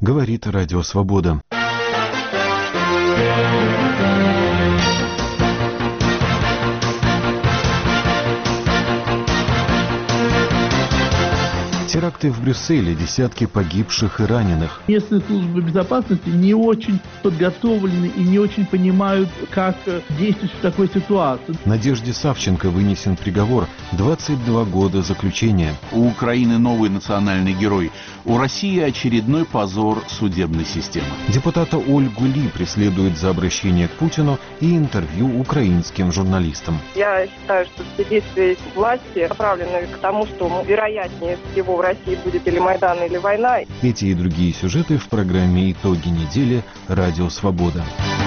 говорит Радио Свобода. Теракты в Брюсселе, десятки погибших и раненых. Местные службы безопасности не очень подготовлены и не очень понимают, как действовать в такой ситуации. Надежде Савченко вынесен приговор 22 года заключения. У Украины новый национальный герой. У России очередной позор судебной системы. Депутата Ольгу Ли преследуют за обращение к Путину и интервью украинским журналистам. Я считаю, что все действия власти направлены к тому, что вероятнее всего в России будет или Майдан, или война. Эти и другие сюжеты в программе «Итоги недели» Радио Свобода.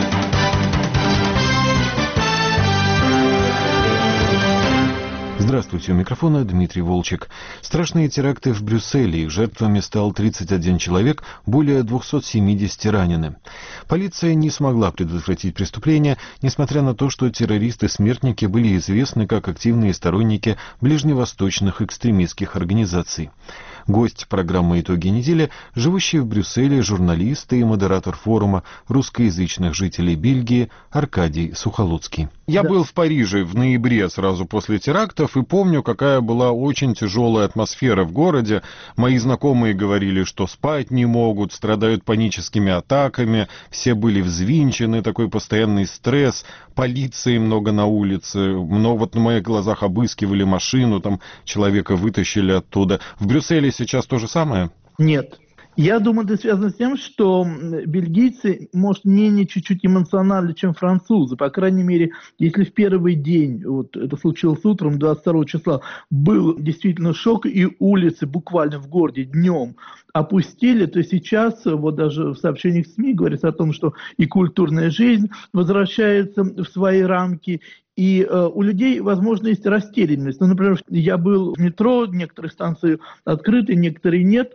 Здравствуйте, у микрофона Дмитрий Волчек. Страшные теракты в Брюсселе, их жертвами стал 31 человек, более 270 ранены. Полиция не смогла предотвратить преступление, несмотря на то, что террористы-смертники были известны как активные сторонники ближневосточных экстремистских организаций. Гость программы «Итоги недели» — живущий в Брюсселе журналист и модератор форума русскоязычных жителей Бельгии Аркадий Сухолуцкий. Я был в Париже в ноябре, сразу после терактов, и помню, какая была очень тяжелая атмосфера в городе. Мои знакомые говорили, что спать не могут, страдают паническими атаками, все были взвинчены, такой постоянный стресс, полиции много на улице, много, вот на моих глазах обыскивали машину, там человека вытащили оттуда. В Брюсселе сейчас то же самое? Нет. Я думаю, это связано с тем, что бельгийцы, может, менее чуть-чуть эмоциональны, чем французы. По крайней мере, если в первый день, вот это случилось утром, 22 числа, был действительно шок, и улицы буквально в городе днем опустили, то сейчас, вот даже в сообщениях СМИ говорится о том, что и культурная жизнь возвращается в свои рамки, и у людей, возможно, есть растерянность. Ну, например, я был в метро, некоторые станции открыты, некоторые нет.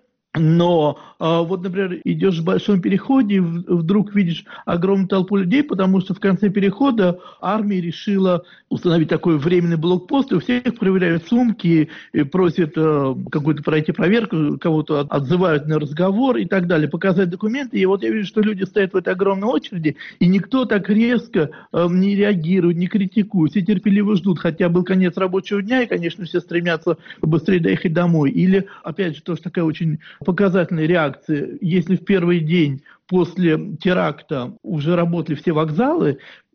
Но вот, например, идешь в большом переходе, и вдруг видишь огромную толпу людей, потому что в конце перехода армия решила установить такой временный блокпост, и у всех проверяют сумки, и просят какую-то пройти проверку, кого-то отзывают на разговор и так далее, показать документы. И вот я вижу, что люди стоят в этой огромной очереди, и никто так резко не реагирует, не критикует, все терпеливо ждут, хотя был конец рабочего дня, и, конечно, все стремятся быстрее доехать домой. Или, опять же, тоже такая очень показательной реакции, если в первый день после теракта уже работали все вокзалы,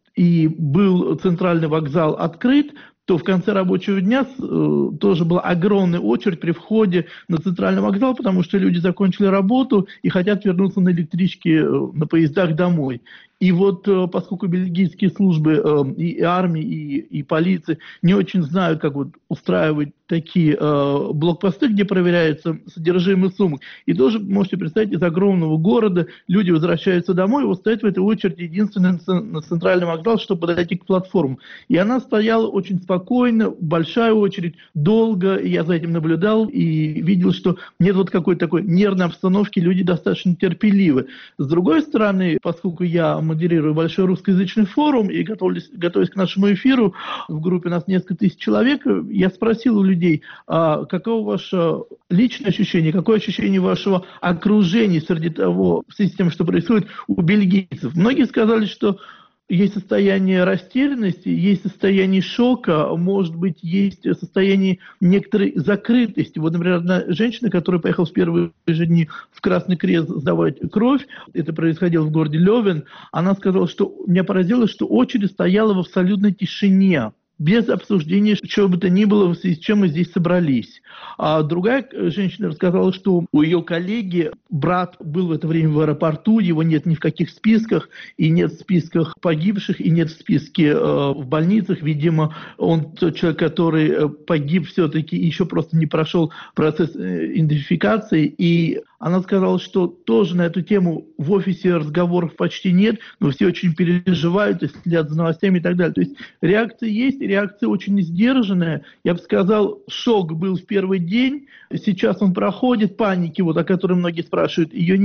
и был центральный вокзал открыт, то в конце рабочего дня тоже была огромная очередь при входе на центральный вокзал, потому что люди закончили работу и хотят вернуться на электричке, на поездах домой. И вот поскольку бельгийские службы и армии, и полиции не очень знают, как вот устраивать такие блокпосты, где проверяется содержимое сумок, и тоже, можете представить, из огромного города люди возвращаются домой, и вот стоят в этой очереди единственный на центральный вокзал, чтобы подойти к платформе. И она стояла очень спокойно, большая очередь, долго, и я за этим наблюдал, и видел, что нет вот какой-то такой нервной обстановки, люди достаточно терпеливы. С другой стороны, поскольку я модерирую большой русскоязычный форум и готовясь к нашему эфиру, в группе у нас несколько тысяч человек, я спросил у людей, каково ваше личное ощущение, какое ощущение вашего окружения среди того, в связи с тем, что происходит у бельгийцев. Многие сказали, что есть состояние растерянности, есть состояние шока, может быть, есть состояние некоторой закрытости. Вот, например, одна женщина, которая поехала в первые же дни в Красный Крест сдавать кровь, это происходило в городе Лёвен, она сказала, что меня поразило, что очередь стояла в абсолютной тишине, без обсуждения чего бы то ни было, в связи с чем мы здесь собрались. А другая женщина рассказала, что у ее коллеги брат был в это время в аэропорту, его нет ни в каких списках, и нет в списках погибших, и нет в списке в больницах. Видимо, он тот человек, который погиб все-таки, еще просто не прошел процесс идентификации. И она сказала, что тоже на эту тему в офисе разговоров почти нет, но все очень переживают, следят за новостями и так далее. То есть реакция есть, реакция очень сдержанная. Я бы сказал, шок был в первый день, сейчас он проходит, паники, вот, о которой многие спрашивают, ее нет.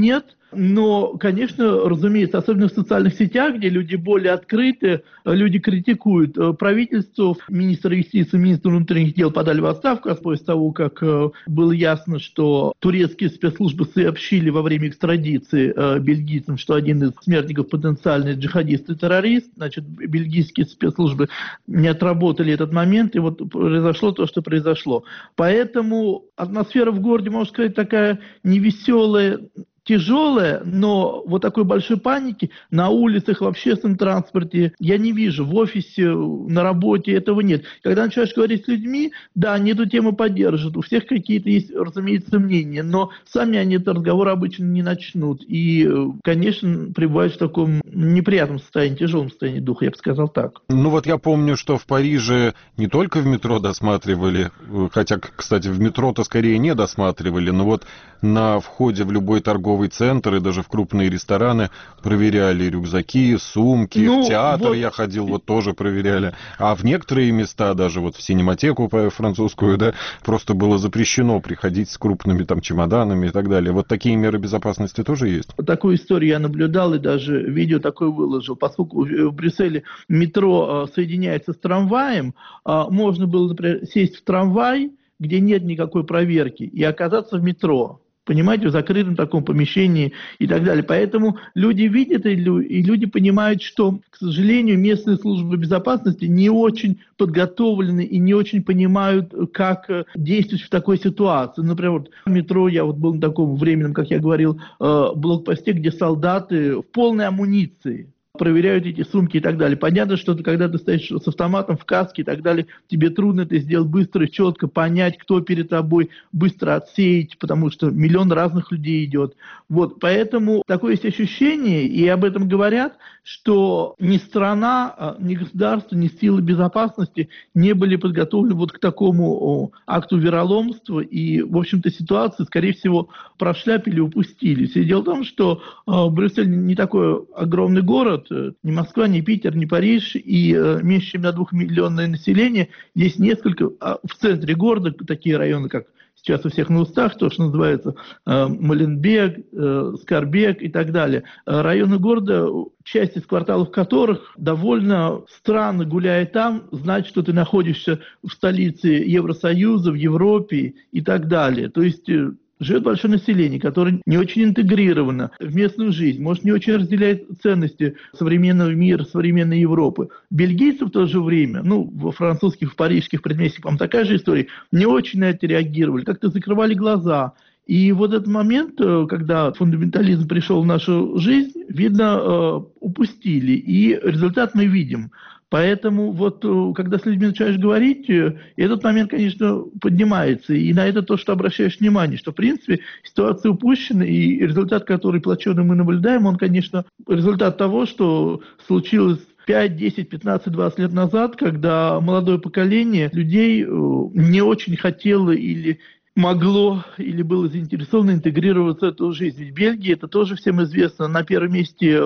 Но, конечно, разумеется, особенно в социальных сетях, где люди более открыты, люди критикуют правительство, министр юстиции, министр внутренних дел подали в отставку после того, как было ясно, что турецкие спецслужбы сообщили во время экстрадиции бельгийцам, что один из смертников потенциальный джихадист и террорист. Значит, бельгийские спецслужбы не отработали этот момент, и вот произошло то, что произошло. Поэтому атмосфера в городе, можно сказать, такая невеселая, тяжелая, но вот такой большой паники на улицах, в общественном транспорте я не вижу. В офисе, на работе этого нет. Когда начинаешь говорить с людьми, да, они эту тему поддержат. У всех какие-то есть, разумеется, мнения, но сами они этот разговор обычно не начнут. И, конечно, пребывают в таком неприятном состоянии, тяжелом состоянии духа, я бы сказал так. Ну вот я помню, что в Париже не только в метро досматривали, хотя, кстати, в метро-то скорее не досматривали, но вот на входе в любой торговый центр и даже в крупные рестораны проверяли рюкзаки, сумки, в театр вот я ходил, вот тоже проверяли. А в некоторые места, даже вот в синематеку французскую, да, просто было запрещено приходить с крупными там чемоданами и так далее. Вот такие меры безопасности тоже есть? Такую историю я наблюдал и даже видео такое выложил. Поскольку в Брюсселе метро соединяется с трамваем, можно было, например, сесть в трамвай, где нет никакой проверки, и оказаться в метро. Понимаете, в закрытом таком помещении и так далее. Поэтому люди видят, и люди понимают, что, к сожалению, местные службы безопасности не очень подготовлены и не очень понимают, как действовать в такой ситуации. Например, вот в метро я вот был на таком временном, как я говорил, блокпосте, где солдаты в полной амуниции проверяют эти сумки и так далее. Понятно, что когда ты стоишь с автоматом в каске и так далее, тебе трудно это сделать быстро и четко, понять, кто перед тобой, быстро отсеять, потому что миллион разных людей идет. Вот, поэтому такое есть ощущение, и об этом говорят, что ни страна, ни государство, ни силы безопасности не были подготовлены вот к такому акту вероломства, и, в общем-то, ситуацию, скорее всего, прошляпили, упустили. Все дело в том, что Брюссель не такой огромный город, ни Москва, ни Питер, ни Париж, и меньше, чем на 2-миллионное население. Есть несколько, в центре города, такие районы, как сейчас у всех на устах, то, что называется Моленбек, Скарбек и так далее. Районы города, часть из кварталов которых довольно странно, гуляя там, знать, что ты находишься в столице Евросоюза, в Европе и так далее. То есть живет большое население, которое не очень интегрировано в местную жизнь, может, не очень разделяет ценности современного мира, современной Европы. Бельгийцы в то же время, во французских, в парижских предместьях, по-моему, такая же история, не очень на это реагировали, как-то закрывали глаза. И вот этот момент, когда фундаментализм пришел в нашу жизнь, видно, упустили. И результат мы видим. Поэтому вот, когда с людьми начинаешь говорить, этот момент, конечно, поднимается. И на это то, что обращаешь внимание, что, в принципе, ситуация упущена, и результат, который плачевный мы наблюдаем, он, конечно, результат того, что случилось 5, 10, 15, 20 лет назад, когда молодое поколение людей не очень хотело или могло или было заинтересовано интегрироваться в эту жизнь. Ведь Бельгия, это тоже всем известно, на первом месте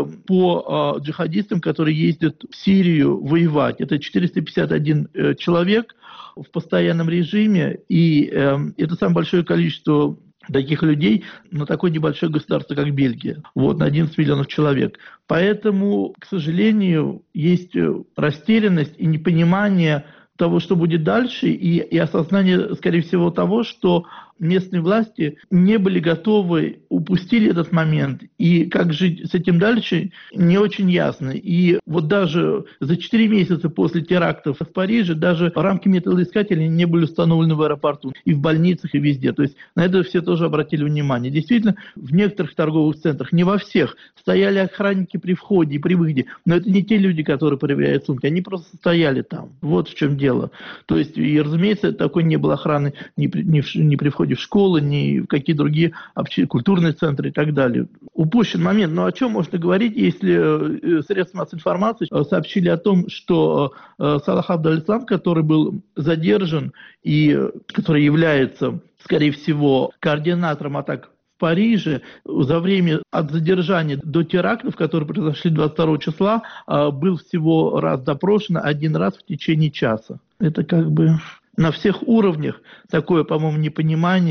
по джихадистам, которые ездят в Сирию воевать. Это 451 человек в постоянном режиме, и это самое большое количество таких людей на такое небольшое государство, как Бельгия, на 11 миллионов человек. Поэтому, к сожалению, есть растерянность и непонимание того, что будет дальше, и осознание, скорее всего, того, что местные власти не были готовы, упустили этот момент, и как жить с этим дальше, не очень ясно. И вот даже за 4 месяца после терактов в Париже даже рамки металлоискателей не были установлены в аэропорту, и в больницах, и везде. То есть на это все тоже обратили внимание. Действительно, в некоторых торговых центрах, не во всех, стояли охранники при входе и при выходе, но это не те люди, которые проверяют сумки, они просто стояли там. Вот в чем дело. То есть, и, разумеется, такой не было охраны ни при входе в школы, ни в какие другие культурные центры и так далее. Упущен момент. Но о чем можно говорить, если средства массовой информации сообщили о том, что Салах Абдаль-Ислам, который был задержан и который является, скорее всего, координатором атак в Париже, за время от задержания до терактов, которые произошли 22 числа, был всего раз допрошен, 1 раз в течение часа. Это как бы на всех уровнях такое, по-моему, непонимание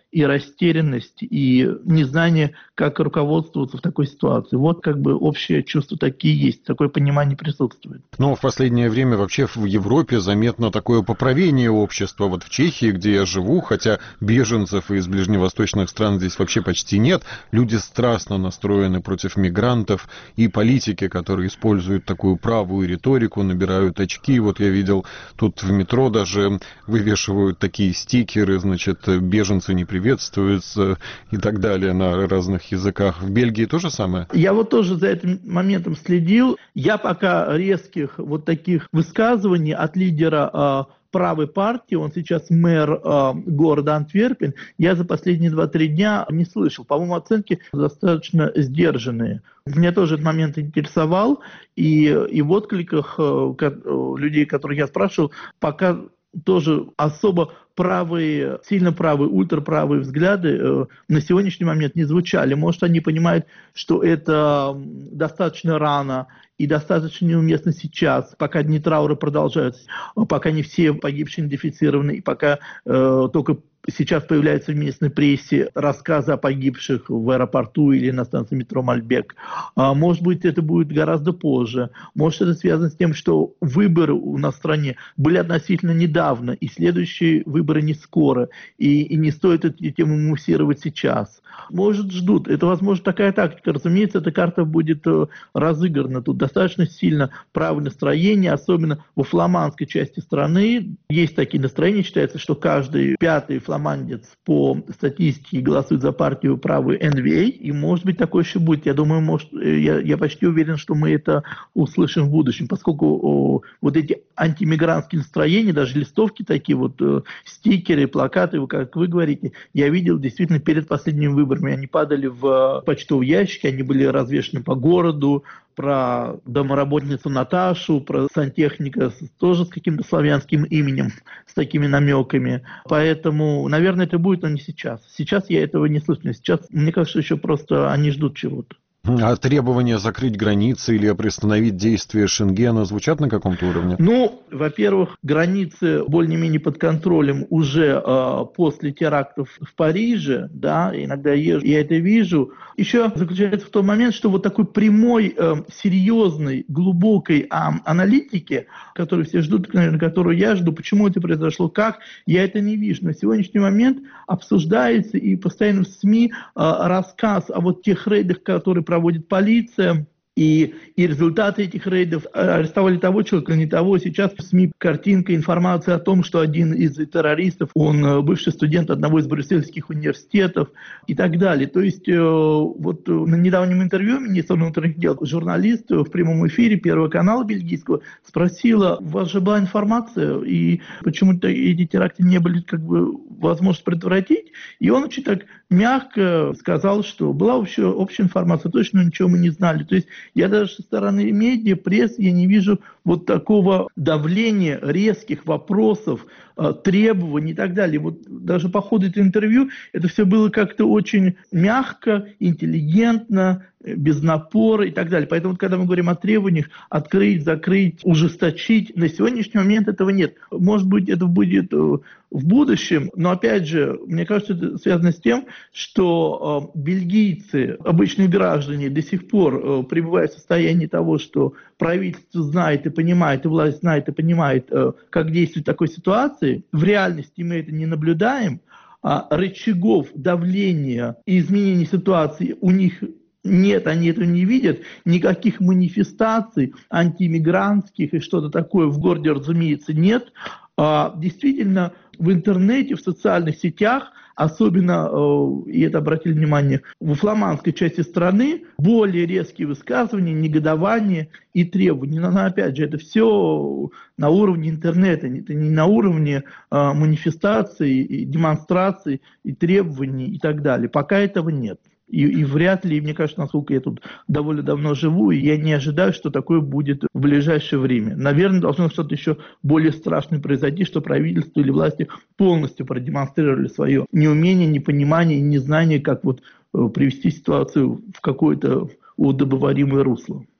и растерянность, и незнание, как руководствоваться в такой ситуации. Вот как бы общее чувство такие есть, такое понимание присутствует. Но в последнее время вообще в Европе заметно такое поправление общества. Вот в Чехии, где я живу, хотя беженцев из ближневосточных стран здесь вообще почти нет, люди страстно настроены против мигрантов, и политики, которые используют такую правую риторику, набирают очки. Вот я видел, тут в метро даже вывешивают такие стикеры, значит, беженцы не приветствуются и так далее на разных языках. В Бельгии то же самое? Я вот тоже за этим моментом следил. Я пока резких вот таких высказываний от лидера правой партии, он сейчас мэр города Антверпен, я за последние 2-3 дня не слышал. По-моему, оценки достаточно сдержанные. Меня тоже этот момент интересовал, и в откликах людей, которых я спрашивал, пока тоже особо правые, сильно правые, ультраправые взгляды на сегодняшний момент не звучали. Может, они понимают, что это достаточно рано и достаточно неуместно сейчас, пока дни траура продолжаются, пока не все погибшие идентифицированы, и пока только сейчас появляются в местной прессе рассказы о погибших в аэропорту или на станции метро Мальбек. Может быть, это будет гораздо позже. Может, это связано с тем, что выборы у нас в стране были относительно недавно, и следующие выборы не скоро, и не стоит эту тему муссировать сейчас. Может, ждут. Это, возможно, такая тактика. Разумеется, эта карта будет разыграна. Тут достаточно сильно правое настроение, особенно во фламандской части страны. Есть такие настроения. Считается, что каждый пятый фламандец по статистике голосует за партию правую НВА. И, может быть, такое еще будет. Я думаю, я почти уверен, что мы это услышим в будущем, поскольку вот эти антимигрантские настроения, даже листовки такие, вот стикеры, плакаты, как вы говорите, я видел действительно перед последними выборами. Они падали в почтовые ящики, они были развешаны по городу, про домоработницу Наташу, про сантехника тоже с каким-то славянским именем, с такими намеками. Поэтому, наверное, это будет, но не сейчас. Сейчас я этого не слышу. Сейчас, мне кажется, еще просто они ждут чего-то. А требования закрыть границы или приостановить действие Шенгена звучат на каком-то уровне? Ну, во-первых, границы более-менее под контролем уже после терактов в Париже, да, иногда я это вижу. Еще заключается в том момент, что вот такой прямой, серьезной, глубокой аналитики, которую все ждут, наверное, которую я жду, почему это произошло, как, я это не вижу. На сегодняшний момент обсуждается и постоянно в СМИ рассказ о вот тех рейдах, которые проводит полиция, и результаты этих рейдов, арестовали того человека, не того. Сейчас в СМИ картинка, информация о том, что один из террористов, он бывший студент одного из брюссельских университетов и так далее. То есть вот на недавнем интервью министр внутренних дел журналист в прямом эфире Первого канала бельгийского спросила: у вас же была информация, и почему-то эти теракты не были как бы возможность предотвратить? И он очень так мягко сказал, что была общая информация, точно ничего мы не знали. То есть я даже со стороны медиа, прессы, я не вижу вот такого давления, резких вопросов, требований и так далее. Вот даже по ходу этого интервью это все было как-то очень мягко, интеллигентно, без напора и так далее. Поэтому, когда мы говорим о требованиях открыть, закрыть, ужесточить, на сегодняшний момент этого нет. Может быть, это будет в будущем, но, опять же, мне кажется, это связано с тем, что бельгийцы, обычные граждане, до сих пор пребывают в состоянии того, что правительство знает и понимает, и власть знает и понимает, как действовать в такой ситуации. В реальности мы это не наблюдаем, а рычагов давления и изменения ситуации у них нет, они этого не видят, никаких манифестаций антииммигрантских и что-то такое в городе, разумеется, нет. Действительно, в интернете, в социальных сетях, особенно, и это обратили внимание, во фламандской части страны, более резкие высказывания, негодования и требования. Но опять же, это все на уровне интернета, это не на уровне манифестаций, и демонстраций, и требований и так далее. Пока этого нет. И вряд ли, мне кажется, насколько я тут довольно давно живу, и я не ожидаю, что такое будет в ближайшее время. Наверное, должно что-то еще более страшное произойти, что правительство или власти полностью продемонстрировали свое неумение, непонимание, незнание, как вот привести ситуацию в какое-то удобоваримое русло.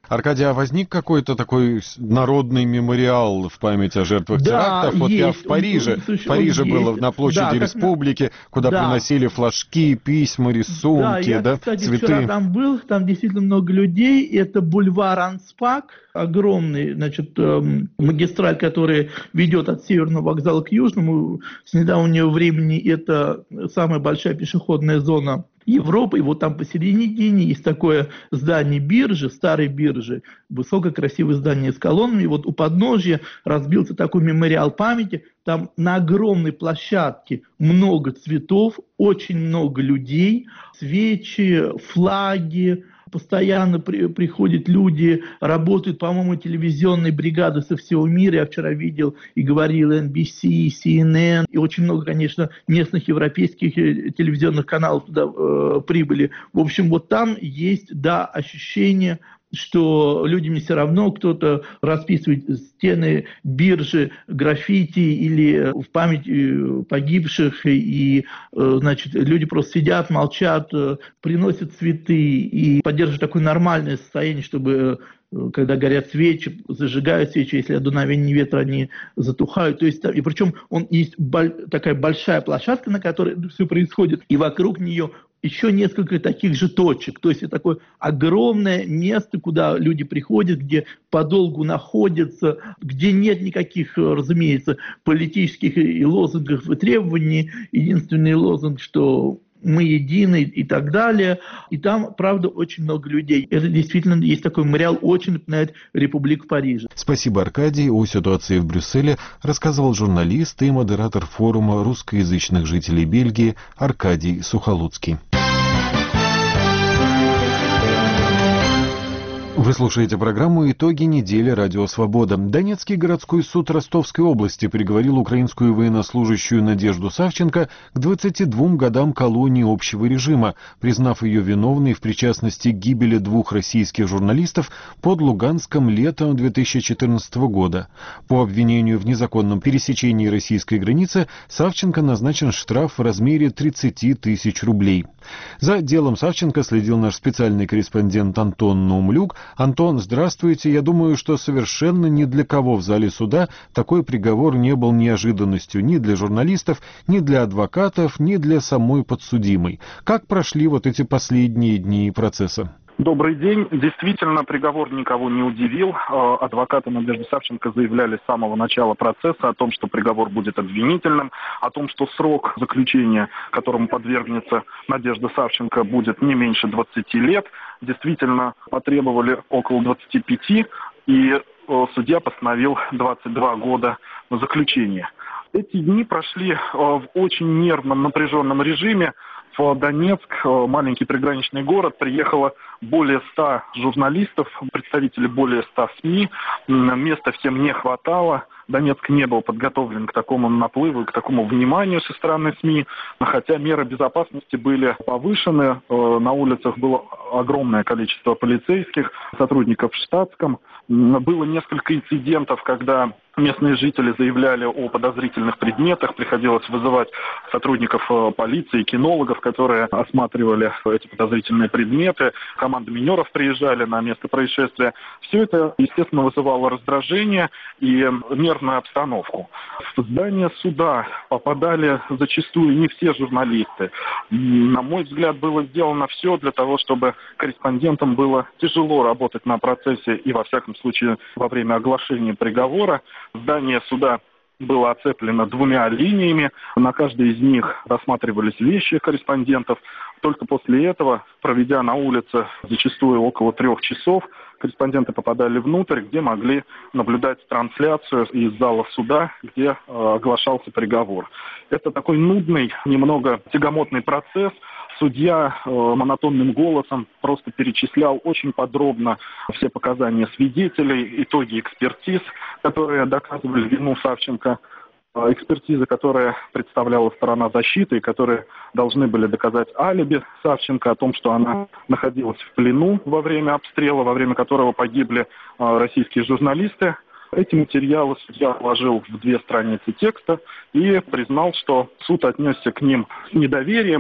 Аркадий, а возник какой-то такой народный мемориал в память о жертвах терактов? Вот я в Париже было на площади Республики, куда приносили флажки, письма, рисунки, я, кстати, цветы. Вчера там был, там действительно много людей. Это бульвар Анспак, огромный, магистраль, который ведет от Северного вокзала к Южному. С недавнего времени это самая большая пешеходная зона Европы, и вот там посередине есть такое здание биржи, старой биржи, высокое красивое здание с колоннами, и вот у подножья разбился такой мемориал памяти, там на огромной площадке много цветов, очень много людей, свечи, флаги, постоянно приходят люди, работают, по-моему, телевизионные бригады со всего мира. Я вчера видел и говорил NBC, CNN, и очень много, конечно, местных европейских телевизионных каналов туда прибыли. В общем, вот там есть, ощущение, что людям не все равно, кто-то расписывает стены биржи, граффити или в память погибших, и, люди просто сидят, молчат, приносят цветы и поддерживают такое нормальное состояние, чтобы когда горят свечи, зажигают свечи, если от дуновения ветра они затухают. То есть, и причем есть такая большая площадка, на которой все происходит, и вокруг нее еще несколько таких же точек. То есть это такое огромное место, куда люди приходят, где подолгу находятся, где нет никаких, разумеется, политических и лозунгов и требований. Единственный лозунг, что мы едины и так далее. И там, правда, очень много людей. Это действительно есть такой мемориал, очень напоминает Республику Парижа. Спасибо, Аркадий. О ситуации в Брюсселе рассказывал журналист и модератор форума русскоязычных жителей Бельгии Аркадий Сухолуцкий. Вы слушаете программу «Итоги недели. Радио Свобода». Донецкий городской суд Ростовской области приговорил украинскую военнослужащую Надежду Савченко к 22 годам колонии общего режима, признав ее виновной в причастности к гибели 2 российских журналистов под Луганском летом 2014 года. По обвинению в незаконном пересечении российской границы Савченко назначен штраф в размере 30 тысяч рублей. За делом Савченко следил наш специальный корреспондент Антон Наумлюк. Антон, здравствуйте. Я думаю, что совершенно ни для кого в зале суда такой приговор не был неожиданностью ни для журналистов, ни для адвокатов, ни для самой подсудимой. Как прошли вот эти последние дни процесса? Добрый день. Действительно, приговор никого не удивил. Адвокаты Надежды Савченко заявляли с самого начала процесса о том, что приговор будет обвинительным, о том, что срок заключения, которому подвергнется Надежда Савченко, будет не меньше 20 лет. Действительно, потребовали около 25, и судья постановил 22 года заключения. Эти дни прошли в очень нервном, напряженном режиме. В Донецк, маленький приграничный город, приехало более 100 журналистов, представителей более 100 СМИ. Места всем не хватало. Донецк не был подготовлен к такому наплыву, к такому вниманию со стороны СМИ. Хотя меры безопасности были повышены. На улицах было огромное количество полицейских, сотрудников в штатском. Было несколько инцидентов, когда местные жители заявляли о подозрительных предметах. Приходилось вызывать сотрудников полиции, кинологов, которые осматривали эти подозрительные предметы. Команды минеров приезжали на место происшествия. Все это, естественно, вызывало раздражение и нервную обстановку. В здание суда попадали зачастую не все журналисты. На мой взгляд, было сделано все для того, чтобы корреспондентам было тяжело работать на процессе и, во всяком случае, во время оглашения приговора. Здание суда было оцеплено 2 линиями, на каждой из них рассматривались вещи корреспондентов. Только после этого, проведя на улице зачастую около 3 часов, корреспонденты попадали внутрь, где могли наблюдать трансляцию из зала суда, где оглашался приговор. Это такой нудный, немного тягомотный процесс. Судья монотонным голосом просто перечислял очень подробно все показания свидетелей, итоги экспертиз, которые доказывали вину Савченко, экспертизы, которые представляла сторона защиты, и которые должны были доказать алиби Савченко о том, что она находилась в плену во время обстрела, во время которого погибли российские журналисты. Эти материалы судья вложил в 2 страницы текста и признал, что суд отнесся к ним с недоверием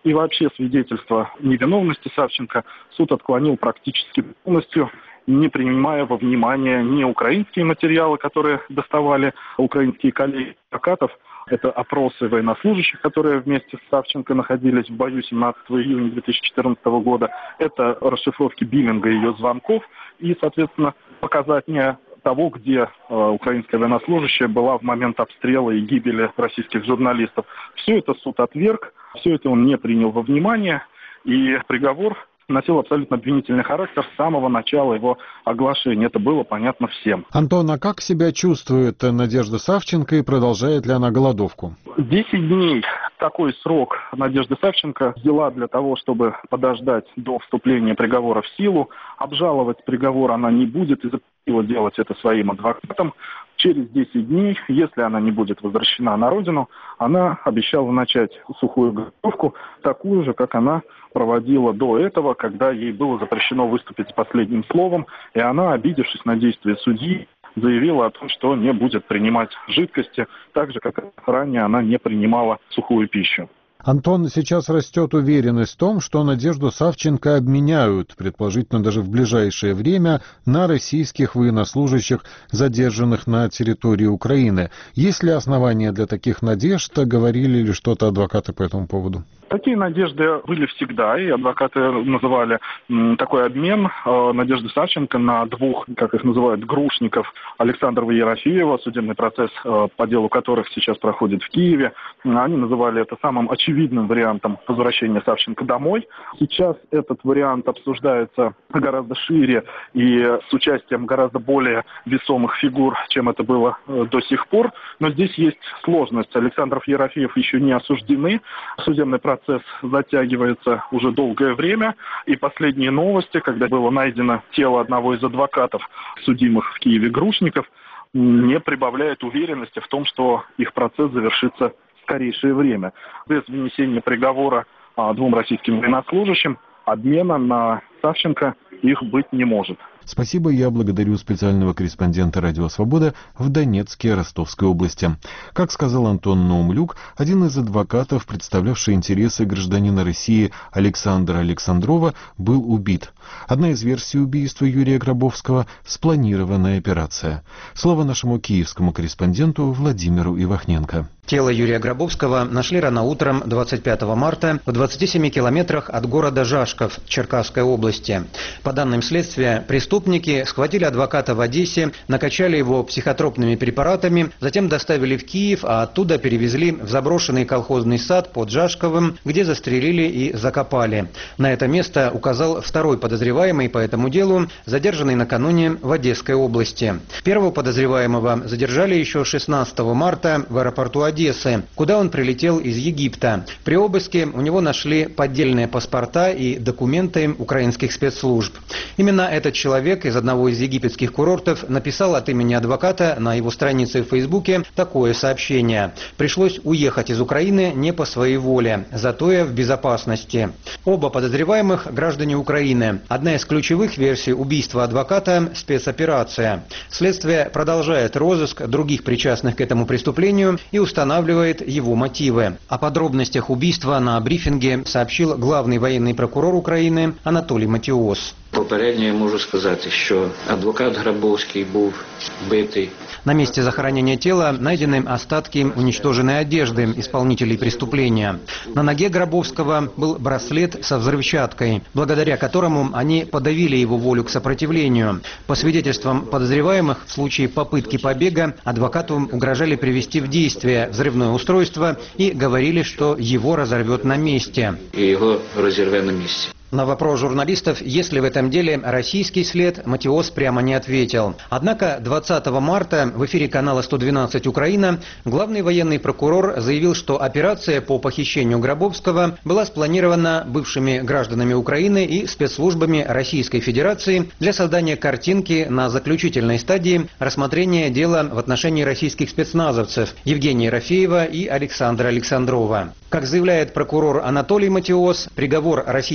И вообще свидетельство невиновности Савченко суд отклонил практически полностью, не принимая во внимание ни украинские материалы, которые доставали украинские коллеги адвокатов. Это опросы военнослужащих, которые вместе с Савченко находились в бою 17 июня 2014 года. Это расшифровки биллинга ее звонков и, соответственно, показания того, где украинская военнослужащая была в момент обстрела и гибели российских журналистов. Все это суд отверг, все это он не принял во внимание, и приговор носил абсолютно обвинительный характер с самого начала его оглашения. Это было понятно всем. Антон, а как себя чувствует Надежда Савченко и продолжает ли она голодовку? 10 дней. Такой срок Надежда Савченко взяла для того, чтобы подождать до вступления приговора в силу. Обжаловать приговор она не будет и запретила делать это своим адвокатам. Через 10 дней, если она не будет возвращена на родину, она обещала начать сухую голодовку, такую же, как она проводила до этого, когда ей было запрещено выступить с последним словом, и она, обидевшись на действия судьи, заявила о том, что не будет принимать жидкости, так же, как ранее она не принимала сухую пищу. Антон, сейчас растет уверенность в том, что Надежду Савченко обменяют, предположительно даже в ближайшее время, на российских военнослужащих, задержанных на территории Украины. Есть ли основания для таких надежд? Говорили ли что-то адвокаты по этому поводу? Такие надежды были всегда, и адвокаты называли такой обмен Надежды Савченко на двух, как их называют, грушников Александрова и Ерофеева, судебный процесс, по делу которых сейчас проходит в Киеве. Они называли это самым очевидным вариантом возвращения Савченко домой. Сейчас этот вариант обсуждается гораздо шире и с участием гораздо более весомых фигур, чем это было до сих пор. Но здесь есть сложность. Александров и Ерофеев еще не осуждены. Судебный процесс затягивается уже долгое время, и последние новости, когда было найдено тело одного из адвокатов, судимых в Киеве грушников, не прибавляет уверенности в том, что их процесс завершится в скорейшее время. Без вынесения приговора двум российским военнослужащим обмена на Савченко их быть не может. Спасибо, я благодарю специального корреспондента «Радио Свобода» в Донецке и Ростовской области. Как сказал Антон Наумлюк, один из адвокатов, представлявший интересы гражданина России Александра Александрова, был убит. Одна из версий убийства Юрия Гробовского – спланированная операция. Слово нашему киевскому корреспонденту Владимиру Ивахненко. Тело Юрия Гробовского нашли рано утром 25 марта в 27 километрах от города Жашков Черкасской области. По данным следствия, преступники схватили адвоката в Одессе, накачали его психотропными препаратами, затем доставили в Киев, а оттуда перевезли в заброшенный колхозный сад под Жашковым, где застрелили и закопали. На это место указал второй подозреваемый по этому делу, задержанный накануне в Одесской области. Первого подозреваемого задержали еще 16 марта в аэропорту Одессы, куда он прилетел из Египта. При обыске у него нашли поддельные паспорта и документы украинских спецслужб. Именно этот человек из одного из египетских курортов написал от имени адвоката на его странице в Фейсбуке такое сообщение: «Пришлось уехать из Украины не по своей воле, зато я в безопасности». Оба подозреваемых – граждане Украины. Одна из ключевых версий убийства адвоката – спецоперация. Следствие продолжает розыск других причастных к этому преступлению и устанавливает его мотивы. О подробностях убийства на брифинге сообщил главный военный прокурор Украины Анатолій Матіос. Попередньо я можу сказати, що адвокат Гробовський був вбитий. На месте захоронения тела найдены остатки уничтоженной одежды исполнителей преступления. На ноге Гробовского был браслет со взрывчаткой, благодаря которому они подавили его волю к сопротивлению. По свидетельствам подозреваемых, в случае попытки побега адвокату угрожали привести в действие взрывное устройство и говорили, что его разорвет на месте. І його розірве на місці. На вопрос журналистов, есть ли в этом деле российский след, Матіос прямо не ответил. Однако 20 марта в эфире канала 112 «Украина» главный военный прокурор заявил, что операция по похищению Гробовского была спланирована бывшими гражданами Украины и спецслужбами Российской Федерации для создания картинки на заключительной стадии рассмотрения дела в отношении российских спецназовцев Евгения Ерофеева и Александра Александрова. Как заявляет прокурор Анатолій Матіос, приговор российским военным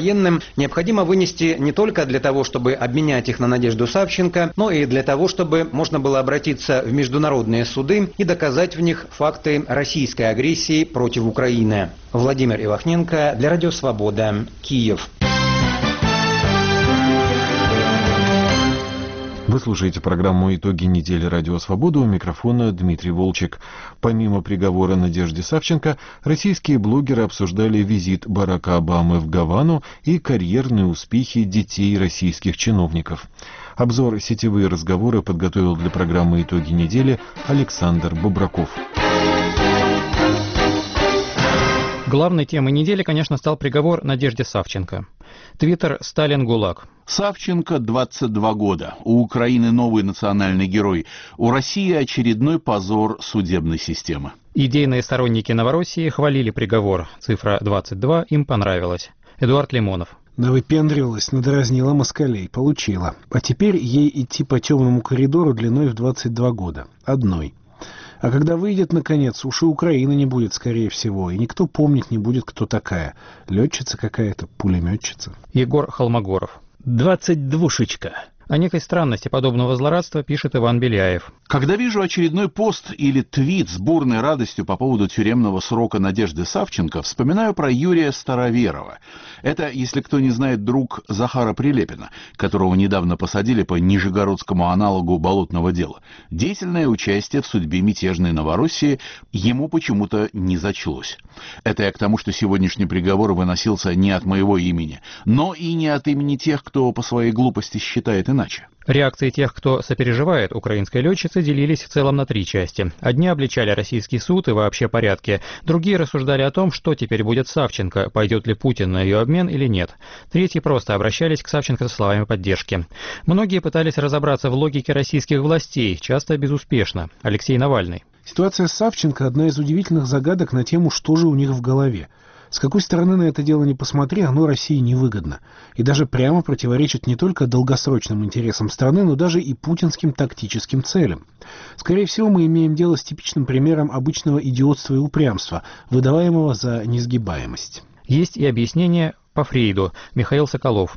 военным необходимо вынести не только для того, чтобы обменять их на Надежду Савченко, но и для того, чтобы можно было обратиться в международные суды и доказать в них факты российской агрессии против Украины. Владимир Ивахненко для Радио Свобода, Киев. Вы слушаете программу «Итоги недели. Радио Свобода», у микрофона Дмитрий Волчек. Помимо приговора Надежде Савченко, российские блогеры обсуждали визит Барака Обамы в Гавану и карьерные успехи детей российских чиновников. Обзор «Сетевые разговоры» подготовил для программы «Итоги недели» Александр Бобраков. Главной темой недели, конечно, стал приговор Надежде Савченко. Твиттер «Сталин ГУЛАГ». Савченко 22 года. У Украины новый национальный герой. У России очередной позор судебной системы. Идейные сторонники Новороссии хвалили приговор. Цифра 22 им понравилась. Эдуард Лимонов. Да выпендривалась, надразнила москалей, получила. А теперь ей идти по темному коридору длиной в 22 года. Одной. А когда выйдет, наконец, уж и Украины не будет, скорее всего, и никто помнить не будет, кто такая. Летчица какая-то, пулеметчица. Егор Холмогоров. 22-шечка. О некой странности подобного злорадства пишет Иван Беляев. Когда вижу очередной пост или твит с бурной радостью по поводу тюремного срока Надежды Савченко, вспоминаю про Юрия Староверова. Это, если кто не знает, друг Захара Прилепина, которого недавно посадили по нижегородскому аналогу болотного дела. Деятельное участие в судьбе мятежной Новороссии ему почему-то не зачлось. Это я к тому, что сегодняшний приговор выносился не от моего имени, но и не от имени тех, кто по своей глупости считает иначе. Реакции тех, кто сопереживает украинской летчице, делились в целом на три части. Одни обличали российский суд и вообще порядки. Другие рассуждали о том, что теперь будет с Савченко, пойдет ли Путин на ее обмен или нет. Третьи просто обращались к Савченко со словами поддержки. Многие пытались разобраться в логике российских властей, часто безуспешно. Алексей Навальный. Ситуация с Савченко – одна из удивительных загадок на тему, что же у них в голове. С какой стороны на это дело не посмотри, оно России невыгодно. И даже прямо противоречит не только долгосрочным интересам страны, но даже и путинским тактическим целям. Скорее всего, мы имеем дело с типичным примером обычного идиотства и упрямства, выдаваемого за несгибаемость. Есть и объяснение по Фрейду. Михаил Соколов.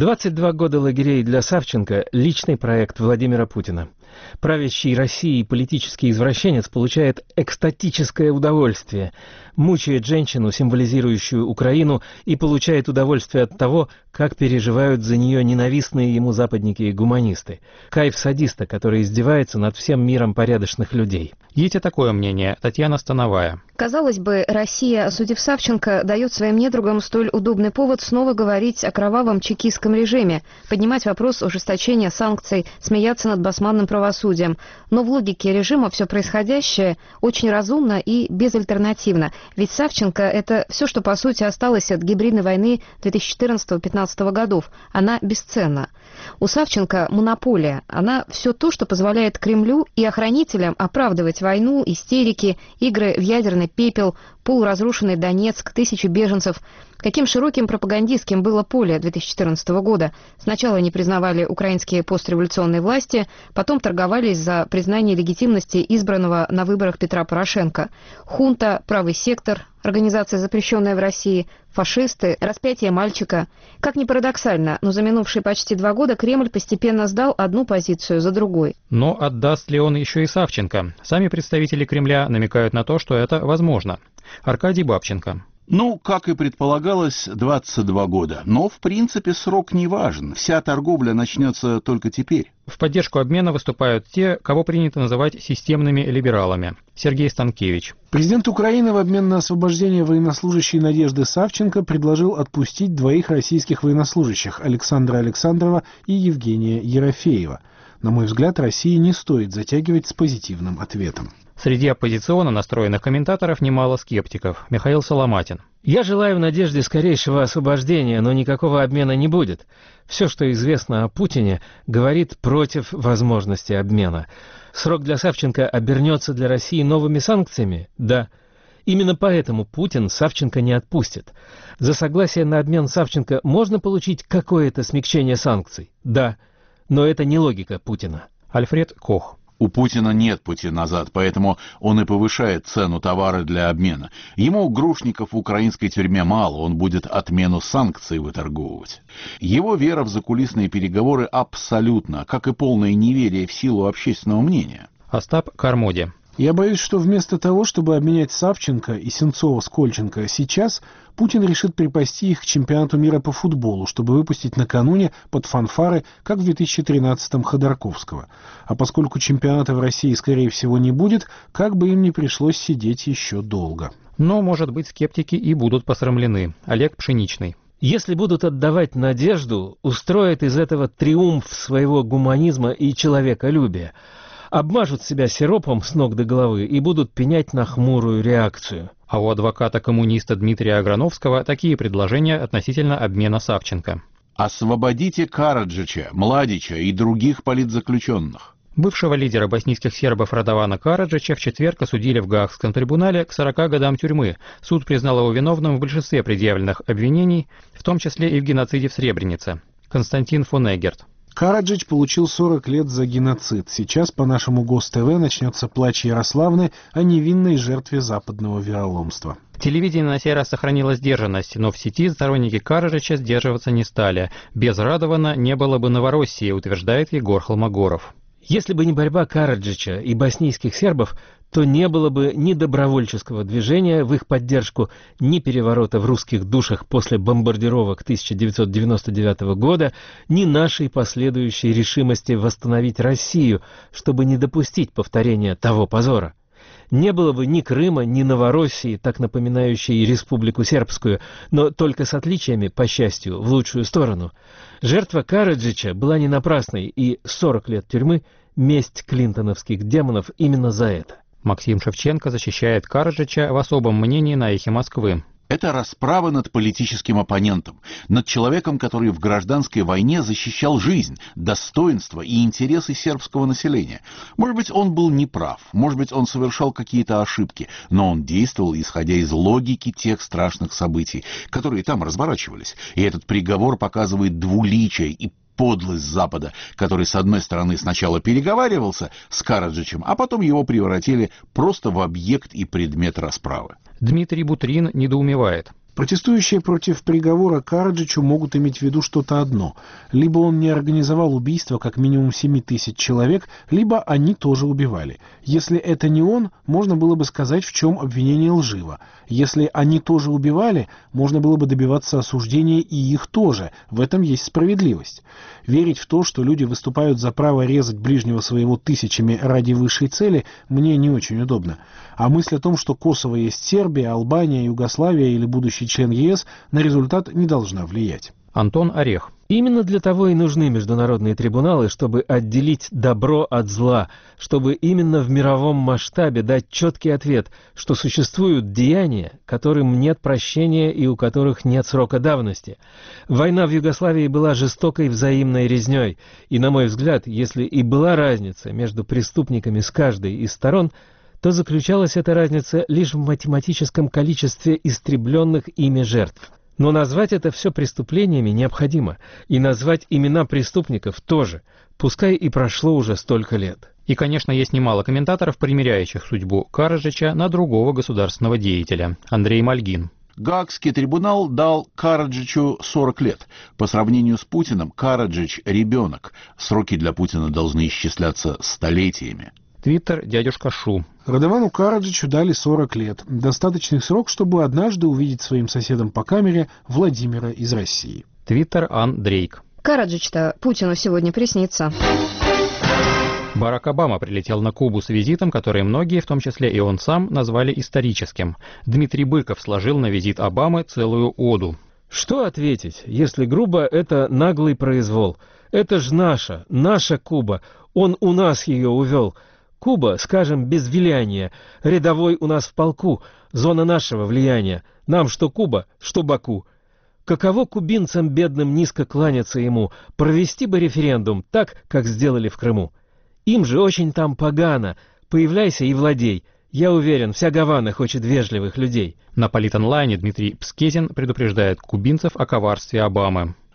22 года лагерей для Савченко – личный проект Владимира Путина. Правящий Россией политический извращенец получает экстатическое удовольствие, мучает женщину, символизирующую Украину, и получает удовольствие от того, как переживают за нее ненавистные ему западники и гуманисты. Кайф садиста, который издевается над всем миром порядочных людей. Есть и такое мнение. Татьяна Становая. Казалось бы, Россия, осудив Савченко, дает своим недругам столь удобный повод снова говорить о кровавом чекистском режиме, поднимать вопрос ужесточения санкций, смеяться над басманным правосудием. Но в логике режима все происходящее очень разумно и безальтернативно. Ведь Савченко – это все, что по сути осталось от гибридной войны 2014-2015 годов. Она бесценна. У Савченко монополия. Она все то, что позволяет Кремлю и охранителям оправдывать войну, истерики, игры в ядерный пепел, полуразрушенный Донецк, тысячи беженцев. Каким широким пропагандистским было поле 2014 года. Сначала не признавали украинские постреволюционные власти, потом торговались за признание легитимности избранного на выборах Петра Порошенко. Хунта, правый сектор, организация, запрещенная в России, фашисты, распятие мальчика. Как ни парадоксально, но за минувшие почти 2 года Кремль постепенно сдал одну позицию за другой. Но отдаст ли он еще и Савченко? Сами представители Кремля намекают на то, что это возможно. Аркадий Бабченко. Ну, как и предполагалось, 22 года. Но, в принципе, срок не важен. Вся торговля начнется только теперь. В поддержку обмена выступают те, кого принято называть системными либералами. Сергей Станкевич. Президент Украины в обмен на освобождение военнослужащей Надежды Савченко предложил отпустить 2 российских военнослужащих – Александра Александрова и Евгения Ерофеева. На мой взгляд, России не стоит затягивать с позитивным ответом. Среди оппозиционно настроенных комментаторов немало скептиков. Михаил Соломатин. Я желаю в Надежде скорейшего освобождения, но никакого обмена не будет. Все, что известно о Путине, говорит против возможности обмена. Срок для Савченко обернется для России новыми санкциями? Да. Именно поэтому Путин Савченко не отпустит. За согласие на обмен Савченко можно получить какое-то смягчение санкций? Да. Но это не логика Путина. Альфред Кох. У Путина нет пути назад, поэтому он и повышает цену товара для обмена. Ему грушников в украинской тюрьме мало, он будет отмену санкций выторговывать. Его вера в закулисные переговоры абсолютно, как и полное неверие в силу общественного мнения. Остап Кармоди. Я боюсь, что вместо того, чтобы обменять Савченко и Сенцова с Кольченко сейчас, Путин решит припасти их к чемпионату мира по футболу, чтобы выпустить накануне под фанфары, как в 2013-м Ходорковского. А поскольку чемпионата в России, скорее всего, не будет, как бы им ни пришлось сидеть еще долго. Но, может быть, скептики и будут посрамлены. Олег Пшеничный. Если будут отдавать надежду, устроят из этого триумф своего гуманизма и человеколюбия. Обмажут себя сиропом с ног до головы и будут пенять на хмурую реакцию. А у адвоката-коммуниста Дмитрия Аграновского такие предложения относительно обмена Савченко. Освободите Караджича, Младича и других политзаключенных. Бывшего лидера боснийских сербов Радована Караджича в четверг осудили в Гаагском трибунале к 40 годам тюрьмы. Суд признал его виновным в большинстве предъявленных обвинений, в том числе и в геноциде в Сребренице. Константин фон Эггерт. Караджич получил 40 лет за геноцид. Сейчас по нашему ГОС-ТВ начнется плач Ярославны о невинной жертве западного вероломства. Телевидение на сей раз сохранило сдержанность, но в сети сторонники Караджича сдерживаться не стали. Без Радована не было бы Новороссии, утверждает Егор Холмогоров. Если бы не борьба Караджича и боснийских сербов, то не было бы ни добровольческого движения в их поддержку, ни переворота в русских душах после бомбардировок 1999 года, ни нашей последующей решимости восстановить Россию, чтобы не допустить повторения того позора. Не было бы ни Крыма, ни Новороссии, так напоминающей Республику Сербскую, но только с отличиями, по счастью, в лучшую сторону. Жертва Караджича была не напрасной, и 40 лет тюрьмы – месть клинтоновских демонов именно за это. Максим Шевченко защищает Караджича в особом мнении на «Эхе Москвы». Это расправа над политическим оппонентом, над человеком, который в гражданской войне защищал жизнь, достоинство и интересы сербского населения. Может быть, он был неправ, может быть, он совершал какие-то ошибки, но он действовал, исходя из логики тех страшных событий, которые там разворачивались. И этот приговор показывает двуличие и подлость Запада, который, с одной стороны, сначала переговаривался с Караджичем, а потом его превратили просто в объект и предмет расправы. Дмитрий Бутрин недоумевает. Протестующие против приговора Караджичу могут иметь в виду что-то одно. Либо он не организовал убийство как минимум 7 тысяч человек, либо они тоже убивали. Если это не он, можно было бы сказать, в чем обвинение лживо. Если они тоже убивали, можно было бы добиваться осуждения и их тоже. В этом есть справедливость. Верить в то, что люди выступают за право резать ближнего своего тысячами ради высшей цели, мне не очень удобно. А мысль о том, что Косово есть Сербия, Албания, Югославия или будущий член ЕС, на результат не должна влиять. Антон Орех. Именно для того и нужны международные трибуналы, чтобы отделить добро от зла, чтобы именно в мировом масштабе дать четкий ответ, что существуют деяния, которым нет прощения и у которых нет срока давности. Война в Югославии была жестокой взаимной резней, и, на мой взгляд, если и была разница между преступниками с каждой из сторон, то заключалась эта разница лишь в математическом количестве истребленных ими жертв. Но назвать это все преступлениями необходимо, и назвать имена преступников тоже, пускай и прошло уже столько лет. И, конечно, есть немало комментаторов, примеряющих судьбу Караджича на другого государственного деятеля. Андрей Мальгин. Гаагский трибунал дал Караджичу 40 лет. По сравнению с Путиным, Караджич – ребенок. Сроки для Путина должны исчисляться столетиями. Твиттер дядюшка Шу. Радовану Караджичу дали 40 лет. Достаточный срок, чтобы однажды увидеть своим соседом по камере Владимира из России. Твиттер Ан Дрейк. Караджич-то Путину сегодня приснится. Барак Обама прилетел на Кубу с визитом, который многие, в том числе и он сам, назвали историческим. Дмитрий Быков сложил на визит Обамы целую оду. Что ответить, если грубо это наглый произвол? Это ж наша Куба. Он у нас ее увел. Куба, скажем, без виляния, рядовой у нас в полку, зона нашего влияния. Нам что Куба, что Баку. Каково кубинцам бедным низко кланяться ему, провести бы референдум так, как сделали в Крыму. Им же очень там погано, появляйся и владей. Я уверен, вся Гавана хочет вежливых людей. На Политонлайне Дмитрий Пскезин предупреждает кубинцев о коварстве Обамы.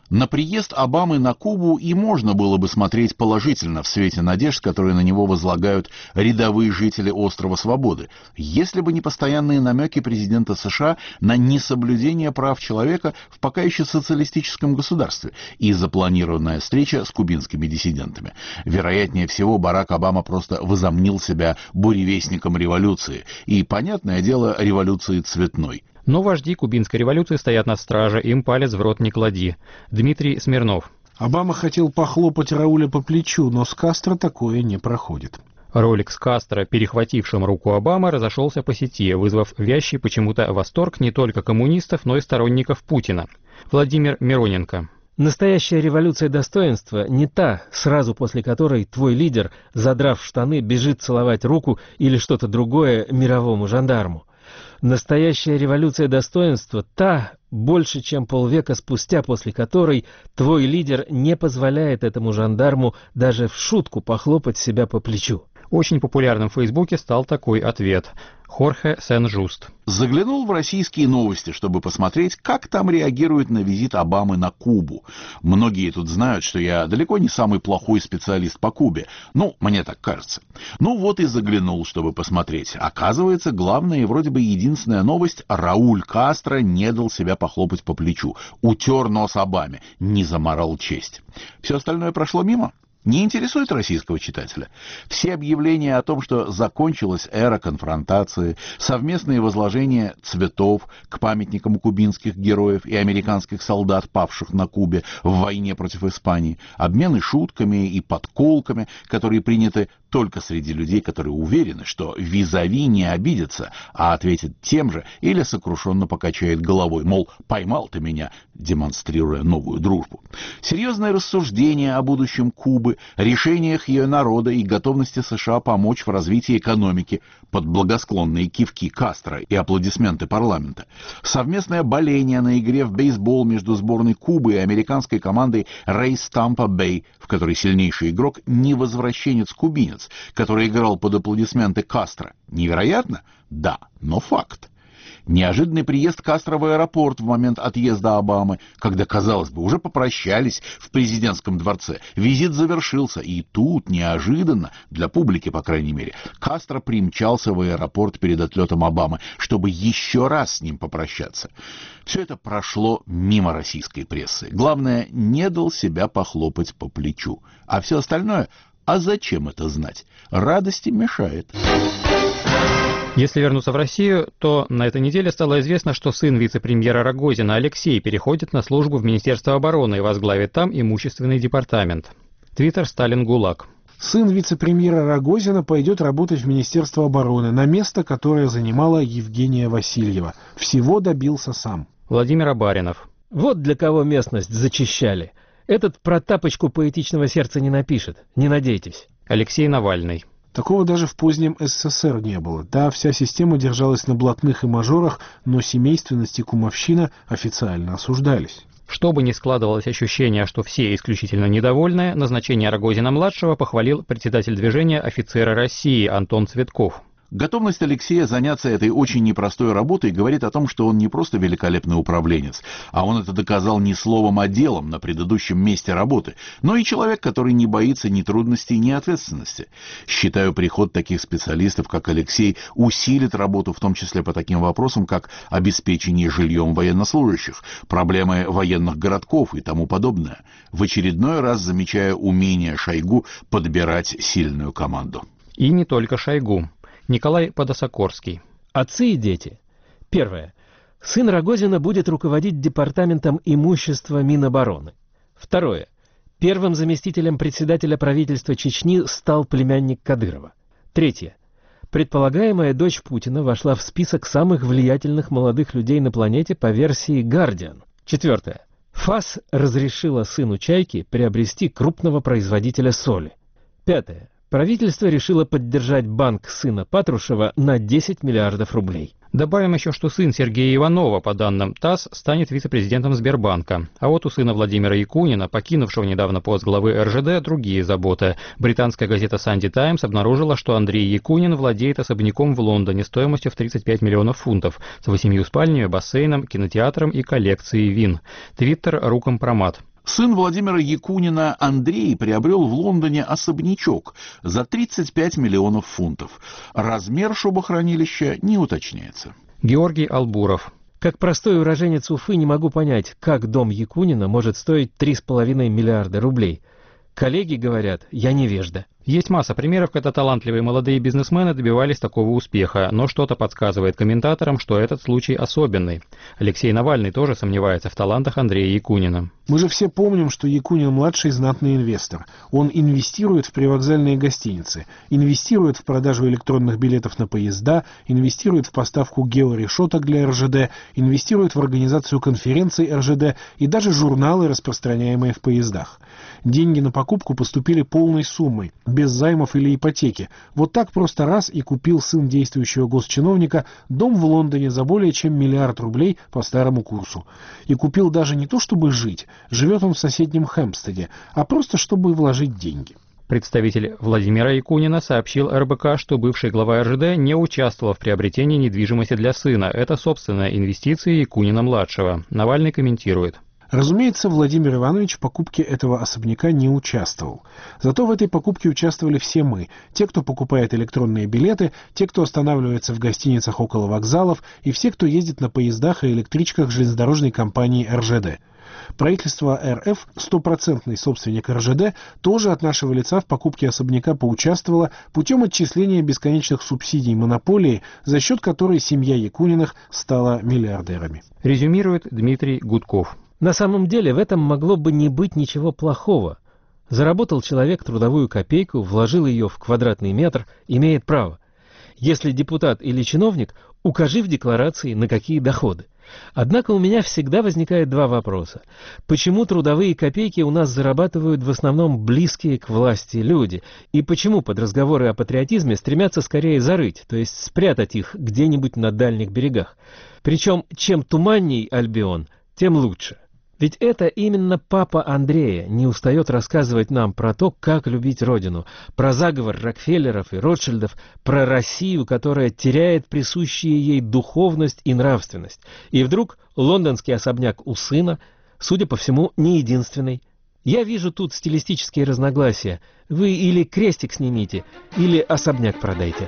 На приезд Обамы на Кубу и можно было бы смотреть положительно в свете надежд, которые на него возлагают рядовые жители острова Свободы, если бы не постоянные намеки президента США на несоблюдение прав человека в пока еще социалистическом государстве и запланированная встреча с кубинскими диссидентами. Вероятнее всего, Барак Обама просто возомнил себя буревестником революции, и, понятное дело, революции цветной. Но вожди кубинской революции стоят на страже, им палец в рот не клади. Дмитрий Смирнов. Обама хотел похлопать Рауля по плечу, но с Кастро такое не проходит. Ролик с Кастро, перехватившим руку Обамы, разошелся по сети, вызвав вящий почему-то восторг не только коммунистов, но и сторонников Путина. Владимир Мироненко. Настоящая революция достоинства не та, сразу после которой твой лидер, задрав штаны, бежит целовать руку или что-то другое мировому жандарму. Настоящая революция достоинства та, больше чем полвека спустя, после которой твой лидер не позволяет этому жандарму даже в шутку похлопать себя по плечу. Очень популярным в Фейсбуке стал такой ответ. Хорхе Сен-Жуст. Заглянул в российские новости, чтобы посмотреть, как там реагируют на визит Обамы на Кубу. Многие тут знают, что я далеко не самый плохой специалист по Кубе. Ну, мне так кажется. Ну вот и заглянул, чтобы посмотреть. Оказывается, главная и вроде бы единственная новость — Рауль Кастро не дал себя похлопать по плечу. Утер нос Обаме, не заморал честь. Все остальное прошло мимо. Не интересует российского читателя. Все объявления о том, что закончилась эра конфронтации, совместные возложения цветов к памятникам кубинских героев и американских солдат, павших на Кубе в войне против Испании, обмены шутками и подколками, которые приняты только среди людей, которые уверены, что визави не обидится, а ответит тем же или сокрушенно покачает головой, мол, поймал ты меня, демонстрируя новую дружбу. Серьезное рассуждение о будущем Кубы, решениях ее народа и готовности США помочь в развитии экономики под благосклонные кивки Кастро и аплодисменты парламента. Совместное боление на игре в бейсбол между сборной Кубы и американской командой Рейс Тампа Бэй, в которой сильнейший игрок не возвращенец-кубинец, который играл под аплодисменты Кастро. Невероятно? Да, но факт. Неожиданный приезд Кастро в аэропорт в момент отъезда Обамы, когда, казалось бы, уже попрощались в президентском дворце. Визит завершился, и тут, неожиданно, для публики, по крайней мере, Кастро примчался в аэропорт перед отлетом Обамы, чтобы еще раз с ним попрощаться. Все это прошло мимо российской прессы. Главное, не дал себя похлопать по плечу. А все остальное, а зачем это знать? Радости мешает. Если вернуться в Россию, то на этой неделе стало известно, что сын вице-премьера Рогозина Алексей переходит на службу в Министерство обороны и возглавит там имущественный департамент. Твиттер Сталин ГУЛАГ. Сын вице-премьера Рогозина пойдет работать в Министерство обороны на место, которое занимала Евгения Васильева. Всего добился сам. Владимир Абаринов. Вот для кого местность зачищали. Этот про тапочку поэтичного сердца не напишет, не надейтесь. Алексей Навальный. Такого даже в позднем СССР не было. Да, вся система держалась на блатных и мажорах, но семейственность и кумовщина официально осуждались. Чтобы не складывалось ощущение, что все исключительно недовольны, назначение Рогозина-младшего похвалил председатель движения «Офицеры России» Антон Цветков. Готовность Алексея заняться этой очень непростой работой говорит о том, что он не просто великолепный управленец, а он это доказал не словом, а делом на предыдущем месте работы, но и человек, который не боится ни трудностей, ни ответственности. Считаю, приход таких специалистов, как Алексей, усилит работу, в том числе по таким вопросам, как обеспечение жильем военнослужащих, проблемы военных городков и тому подобное. В очередной раз замечаю умение Шойгу подбирать сильную команду. И не только Шойгу. Николай Подосокорский. Отцы и дети. Первое. Сын Рогозина будет руководить департаментом имущества Минобороны. Второе. Первым заместителем председателя правительства Чечни стал племянник Кадырова. Третье. Предполагаемая дочь Путина вошла в список самых влиятельных молодых людей на планете по версии Guardian. Четвертое. ФАС разрешила сыну Чайки приобрести крупного производителя соли. Пятое. Правительство решило поддержать банк сына Патрушева на 10 миллиардов рублей. Добавим еще, что сын Сергея Иванова, по данным ТАСС, станет вице-президентом Сбербанка. А вот у сына Владимира Якунина, покинувшего недавно пост главы РЖД, другие заботы. Британская газета Sunday Times обнаружила, что Андрей Якунин владеет особняком в Лондоне стоимостью в 35 миллионов фунтов, с 8 спальнями, бассейном, кинотеатром и коллекцией вин. Твиттер Рукомпромат. Сын Владимира Якунина Андрей приобрел в Лондоне особнячок за 35 миллионов фунтов. Размер шубохранилища не уточняется. Георгий Албуров. Как простой уроженец Уфы не могу понять, как дом Якунина может стоить 3,5 миллиарда рублей. Коллеги говорят, я невежда. Есть масса примеров, когда талантливые молодые бизнесмены добивались такого успеха, но что-то подсказывает комментаторам, что этот случай особенный. Алексей Навальный тоже сомневается в талантах Андрея Якунина. Мы же все помним, что Якунин-младший знатный инвестор. Он инвестирует в привокзальные гостиницы, инвестирует в продажу электронных билетов на поезда, инвестирует в поставку георешеток для РЖД, инвестирует в организацию конференций РЖД и даже журналы, распространяемые в поездах. Деньги на покупку поступили полной суммой, без займов или ипотеки. Вот так просто раз и купил сын действующего госчиновника дом в Лондоне за более чем 1 миллиард рублей по старому курсу. И купил даже не то, чтобы жить, живет он в соседнем Хэмпстеде, а просто чтобы вложить деньги. Представитель Владимира Якунина сообщил РБК, что бывший глава РЖД не участвовал в приобретении недвижимости для сына. Это собственная инвестиция Якунина-младшего. Навальный комментирует. Разумеется, Владимир Иванович в покупке этого особняка не участвовал. Зато в этой покупке участвовали все мы. Те, кто покупает электронные билеты, те, кто останавливается в гостиницах около вокзалов, и все, кто ездит на поездах и электричках железнодорожной компании РЖД. Правительство РФ, стопроцентный собственник РЖД, тоже от нашего лица в покупке особняка поучаствовало путем отчисления бесконечных субсидий монополии, за счет которой семья Якуниных стала миллиардерами. Резюмирует Дмитрий Гудков. На самом деле в этом могло бы не быть ничего плохого. Заработал человек трудовую копейку, вложил ее в квадратный метр, имеет право. Если депутат или чиновник, укажи в декларации, на какие доходы. Однако у меня всегда возникает два вопроса. Почему трудовые копейки у нас зарабатывают в основном близкие к власти люди? И почему под разговоры о патриотизме стремятся скорее зарыть, то есть спрятать их где-нибудь на дальних берегах? Причем, чем туманней Альбион, тем лучше. Ведь это именно папа Андрея не устает рассказывать нам про то, как любить родину, про заговор Рокфеллеров и Ротшильдов, про Россию, которая теряет присущие ей духовность и нравственность. И вдруг лондонский особняк у сына, судя по всему, не единственный. Я вижу тут стилистические разногласия. Вы или крестик снимите, или особняк продайте.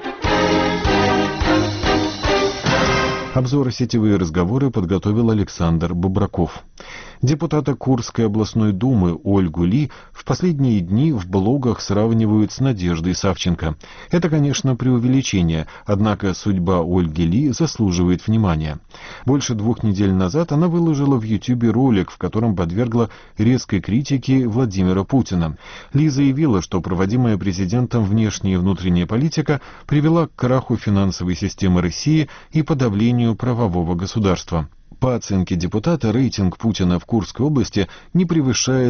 Обзор «Сетевые разговоры» подготовил Александр Бобраков. Депутата Курской областной думы Ольгу Ли в последние дни в блогах сравнивают с Надеждой Савченко. Это, конечно, преувеличение, однако судьба Ольги Ли заслуживает внимания. Больше 2 недель назад она выложила в Ютьюбе ролик, в котором подвергла резкой критике Владимира Путина. Ли заявила, что проводимая президентом внешняя и внутренняя политика привела к краху финансовой системы России и подавлению правового государства. По оценке депутата, рейтинг Путина в Курской области не превышает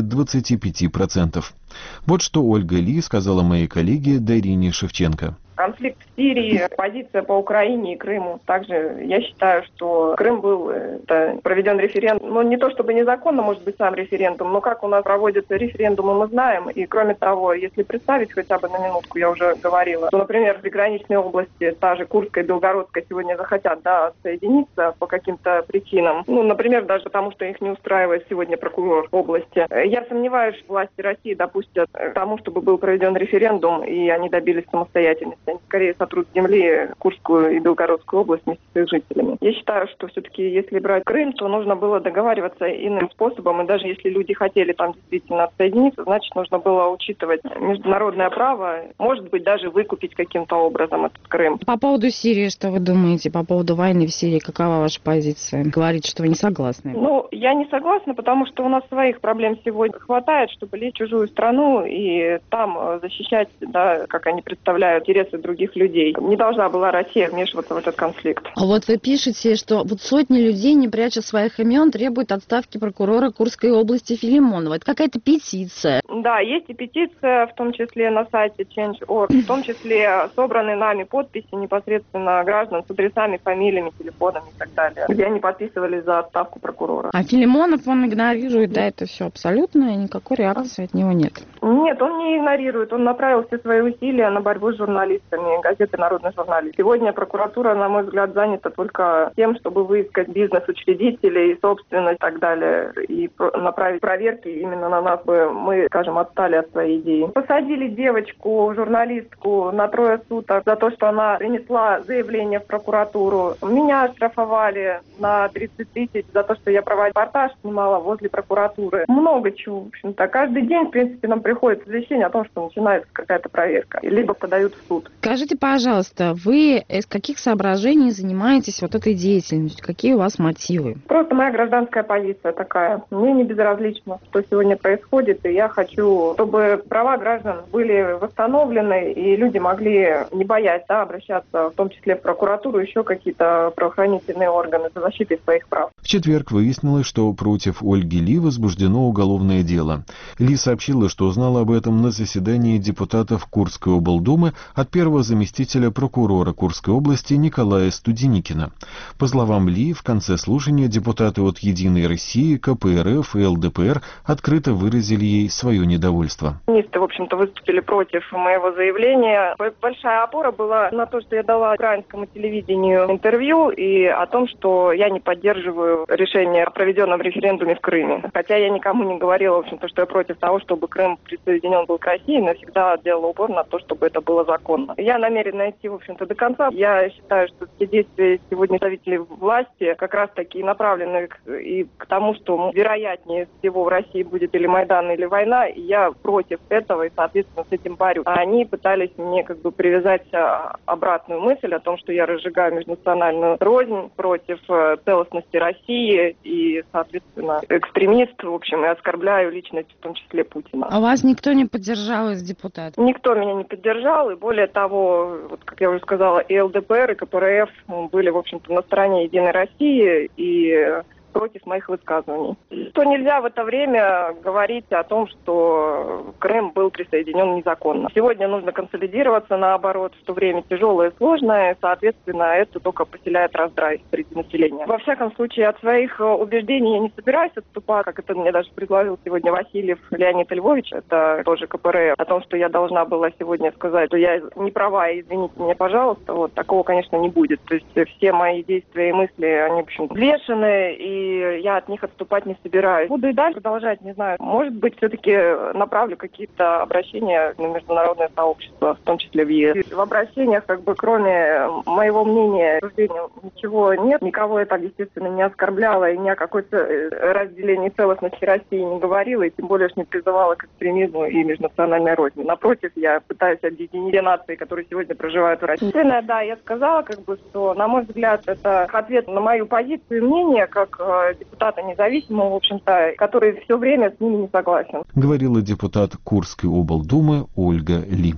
25%. Вот что Ольга Ли сказала моей коллеге Дарине Шевченко. Конфликт в Сирии, позиция по Украине и Крыму. Также я считаю, что Крым был проведен референдум. Ну, не то чтобы незаконно, может быть, сам референдум, но как у нас проводятся референдумы, мы знаем. И кроме того, если представить хотя бы на минутку, я уже говорила, то, например, в приграничной области, та же Курская и Белгородская, сегодня захотят соединиться по каким-то причинам. Ну, например, даже потому, что их не устраивает сегодня прокурор области. Я сомневаюсь, что власти России допустят к тому, чтобы был проведен референдум, и они добились самостоятельности. Они скорее сотрут земли Курскую и Белгородскую область вместе с их жителями. Я считаю, что все-таки, если брать Крым, то нужно было договариваться иным способом. И даже если люди хотели там действительно отсоединиться, значит, нужно было учитывать международное право, может быть, даже выкупить каким-то образом этот Крым. По поводу Сирии, что вы думаете? По поводу войны в Сирии, какова ваша позиция? Говорите, что вы не согласны. Ну, я не согласна, потому что у нас своих проблем сегодня хватает, чтобы лезть в чужую страну и там защищать, да, как они представляют, интересы других людей. Не должна была Россия вмешиваться в этот конфликт. А вот вы пишете, что вот сотни людей, не пряча своих имен, требуют отставки прокурора Курской области Филимонова. Это какая-то петиция. Да, есть и петиция, в том числе на сайте Change.org, в том числе собраны нами подписи непосредственно граждан с адресами, фамилиями, телефонами и так далее, где они подписывались за отставку прокурора. А Филимонов, он игнорирует, да, это все абсолютно, и никакой реакции от него нет. игнорирует? Нет, он не игнорирует. Он направил все свои усилия на борьбу с журналистами, газеты «Народный журналист». Сегодня прокуратура, на мой взгляд, занята только тем, чтобы выискать бизнес-учредителей, собственность и так далее, и направить проверки именно на нас, бы мы, скажем, отстали от своей идеи. Посадили девочку, журналистку, на 3 суток за то, что она принесла заявление в прокуратуру. Меня оштрафовали на 30 тысяч за то, что я проводила репортаж, снимала возле прокуратуры. Много чего, в общем-то. Каждый день, в принципе, нам приходит извещение о том, что начинается какая-то проверка, либо подают в суд. Скажите, пожалуйста, вы из каких соображений занимаетесь вот этой деятельностью? Какие у вас мотивы? Просто моя гражданская позиция такая. Мне не безразлично, что сегодня происходит, и я хочу, чтобы права граждан были восстановлены, и люди могли, не боясь, обращаться, в том числе в прокуратуру, еще какие-то правоохранительные органы за защитой своих прав. В четверг выяснилось, что против Ольги Ли возбуждено уголовное дело. Ли сообщила, что узнала об этом на заседании депутатов Курской облдумы от первого заместителя прокурора Курской области Николая Студеникина. По словам Ли, в конце слушания депутаты от «Единой России», КПРФ и ЛДПР открыто выразили ей свое недовольство. Министры, в общем-то, выступили против моего заявления. Большая опора была на то, что я дала украинскому телевидению интервью и о том, что я не поддерживаю решение о проведенном референдуме в Крыме. Хотя я никому не говорила, в общем-то, что я против того, чтобы Крым присоединен был к России, но всегда делала упор на то, чтобы это было законно. Я намерена идти, в общем-то, до конца. Я считаю, что все действия сегодня представителей власти как раз-таки направлены и к тому, что вероятнее всего в России будет или Майдан, или война, и я против этого и, соответственно, с этим борюсь. А они пытались мне привязать обратную мысль о том, что я разжигаю межнациональную рознь против целостности России и, соответственно, экстремист, в общем, и оскорбляю личность, в том числе Путина. А вас никто не поддержал из депутатов? Никто меня не поддержал, и более того, вот, как я уже сказала, и ЛДПР, и КПРФ были, в общем-то, на стороне Единой России и против моих высказываний. Что нельзя в это время говорить о том, что Крым был присоединен незаконно. Сегодня нужно консолидироваться, наоборот, что время тяжелое и сложное, и, соответственно, это только поселяет раздрай среди населения. Во всяком случае, от своих убеждений я не собираюсь отступать, как это мне даже предложил сегодня Васильев Леонид Львович, это тоже КПРФ, о том, что я должна была сегодня сказать, что я не права, извините меня, пожалуйста. Вот такого, конечно, не будет. То есть все мои действия и мысли, они, в общем, взвешены, и я от них отступать не собираюсь. Буду и дальше продолжать, не знаю. Может быть, все-таки направлю какие-то обращения на международное сообщество, в том числе в ЕС. В обращениях, кроме моего мнения, ничего нет. Никого я так, естественно, не оскорбляла и ни о какой-то разделении целостности России не говорила, и тем более не призывала к экстремизму и межнациональной розни. Напротив, я пытаюсь объединить те нации, которые сегодня проживают в России. Да, я сказала, что, на мой взгляд, это ответ на мою позицию и мнение, как депутата независимого, в общем-то, который все время с ними не согласен. Говорила депутат Курской облдумы Ольга Ли.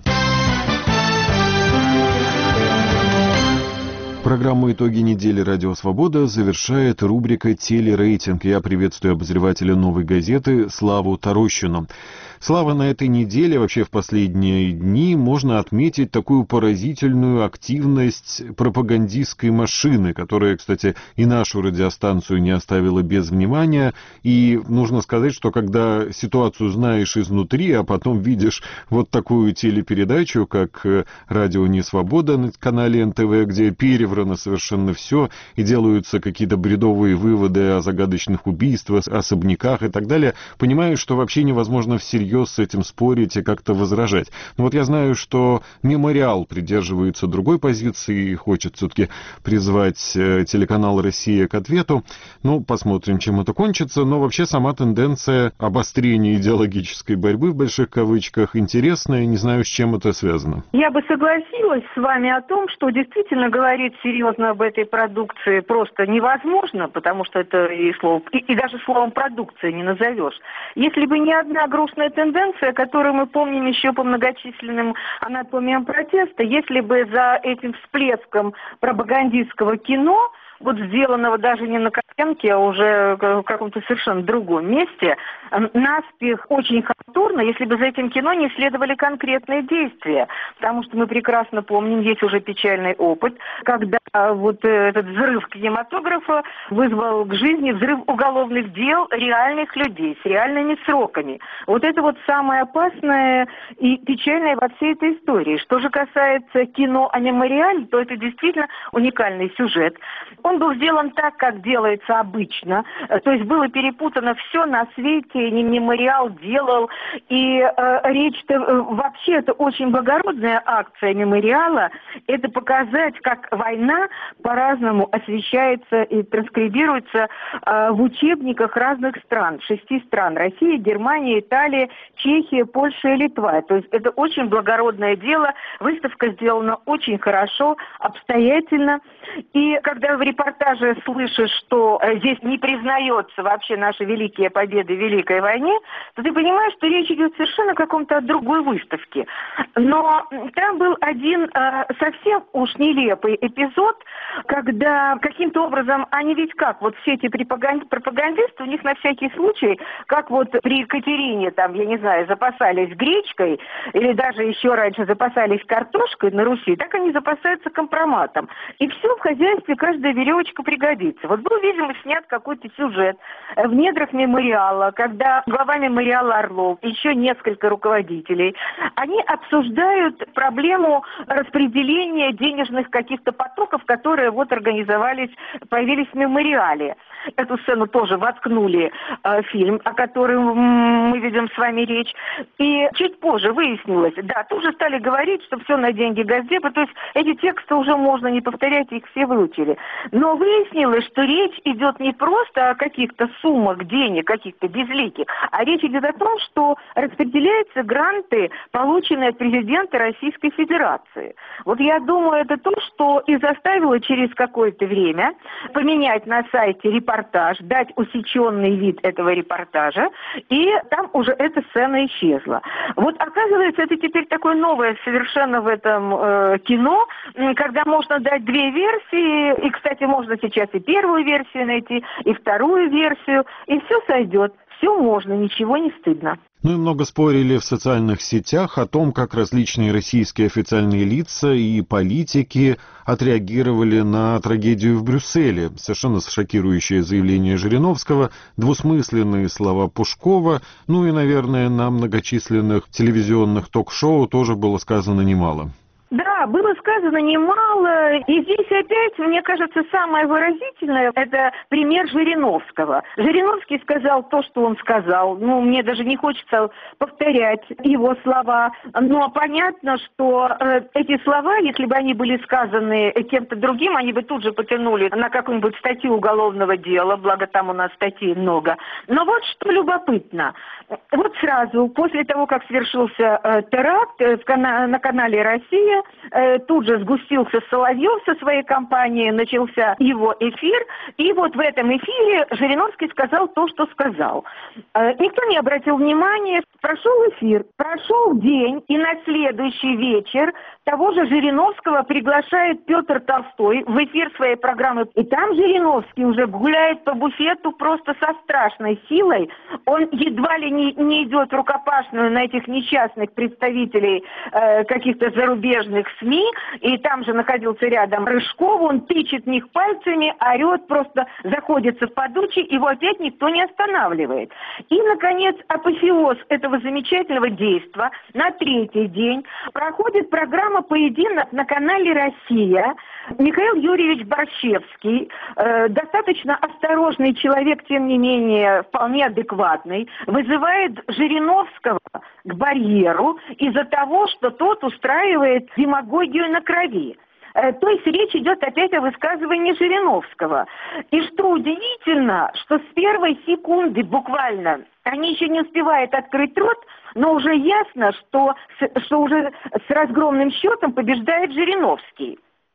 Программу «Итоги недели. Радио Свобода» завершает рубрика «Телерейтинг». Я приветствую обозревателя «Новой газеты» Славу Тарощину. Слава, на этой неделе, вообще в последние дни, можно отметить такую поразительную активность пропагандистской машины, которая, кстати, и нашу радиостанцию не оставила без внимания. И нужно сказать, что когда ситуацию знаешь изнутри, а потом видишь вот такую телепередачу, как «Радио Не Свобода» на канале НТВ, где переврано совершенно все, и делаются какие-то бредовые выводы о загадочных убийствах, особняках и так далее, понимаешь, что вообще невозможно всерьез с этим спорить и как-то возражать. Но вот я знаю, что «Мемориал» придерживается другой позиции и хочет все-таки призвать телеканал «Россия» к ответу. Ну, посмотрим, чем это кончится. Но вообще сама тенденция обострения идеологической борьбы, в больших кавычках, интересная. Не знаю, с чем это связано. Я бы согласилась с вами о том, что действительно говорить серьезно об этой продукции просто невозможно, потому что это и даже словом «продукция» не назовешь. Если бы не одна грустная тенденция, которую мы помним еще по многочисленным анатомиям протеста, если бы за этим всплеском пропагандистского кино вот сделанного даже не на картинке, а уже в каком-то совершенно другом месте, наспех очень халтурно, если бы за этим кино не следовали конкретные действия. Потому что мы прекрасно помним, есть уже печальный опыт, когда вот этот взрыв кинематографа вызвал к жизни взрыв уголовных дел реальных людей с реальными сроками. Вот это вот самое опасное и печальное во всей этой истории. Что же касается кино о мемориале, то это действительно уникальный сюжет. Он был сделан так, как делается обычно. То есть было перепутано все на свете, мемориал делал. И речь-то вообще это очень благородная акция мемориала. Это показать, как война по-разному освещается и транскрибируется в учебниках разных стран, 6 стран: Россия, Германия, Италия, Чехия, Польша и Литва. То есть это очень благородное дело. Выставка сделана очень хорошо, обстоятельно. И когда в репортаже слышишь, что здесь не признается вообще наши великие победы в Великой войне, то ты понимаешь, что речь идет совершенно о каком-то другой выставке. Но там был один совсем уж нелепый эпизод, когда каким-то образом, они ведь как, вот все эти пропагандисты, у них на всякий случай, как вот при Екатерине, там, я не знаю, запасались гречкой, или даже еще раньше запасались картошкой на Руси, так они запасаются компроматом. И все в хозяйстве, каждая веревочка пригодится. Вот был, видимо, снят какой-то сюжет в недрах мемориала, когда глава мемориала Орлов, еще несколько руководителей, они обсуждают проблему распределения денежных каких-то потоков, которые вот организовались, появились в мемориале. Эту сцену тоже воткнули фильм, о котором мы ведем с вами речь. И чуть позже выяснилось, да, тут же стали говорить, что все на деньги Госдепа, то есть эти тексты уже можно не повторять, их все выучили. Но выяснилось, что речь идет не просто о каких-то суммах денег, каких-то безликих, а речь идет о том, что распределяются гранты, полученные от президента Российской Федерации. Вот я думаю, это то, что и заставило через какое-то время поменять на сайте репортаж, дать усеченный вид этого репортажа, и там уже эта сцена исчезла. Вот оказывается, это теперь такое новое совершенно в этом кино, когда можно дать две версии, и, кстати, можно сейчас и первую версию найти, и вторую версию, и все сойдет, все можно, ничего не стыдно. Ну и много спорили в социальных сетях о том, как различные российские официальные лица и политики отреагировали на трагедию в Брюсселе. Совершенно шокирующее заявление Жириновского, двусмысленные слова Пушкова, ну и, наверное, на многочисленных телевизионных ток-шоу тоже было сказано немало. Да, было сказано немало, и здесь опять, мне кажется, самое выразительное – это пример Жириновского. Жириновский сказал то, что он сказал. Ну, мне даже не хочется повторять его слова, но понятно, что эти слова, если бы они были сказаны кем-то другим, они бы тут же потянули на какую-нибудь статью уголовного дела, благо там у нас статей много. Но вот что любопытно. Вот сразу, после того, как совершился теракт на канале «Россия», тут же сгустился Соловьев со своей компанией, начался его эфир, и вот в этом эфире Жириновский сказал то, что сказал. Никто не обратил внимания, прошел эфир, прошел день, и на следующий вечер того же Жириновского приглашает Петр Толстой в эфир своей программы, и там Жириновский уже гуляет по буфету просто со страшной силой, он едва ли не идет в рукопашную на этих несчастных представителей каких-то зарубежных СМИ, и там же находился рядом Рыжков, он тычет в них пальцами, орет, просто заходится в подучи, его опять никто не останавливает. И, наконец, апофеоз этого замечательного действа на третий день проходит программа «Поединок» на канале «Россия». Михаил Юрьевич Борщевский, достаточно осторожный человек, тем не менее вполне адекватный, вызывает Жириновского к барьеру из-за того, что тот устраивает демагогию на крови. То есть речь идет опять о высказывании Жириновского. И что удивительно, что с первой секунды буквально они еще не успевают открыть рот, но уже ясно, что уже с разгромным счетом побеждает Жириновский.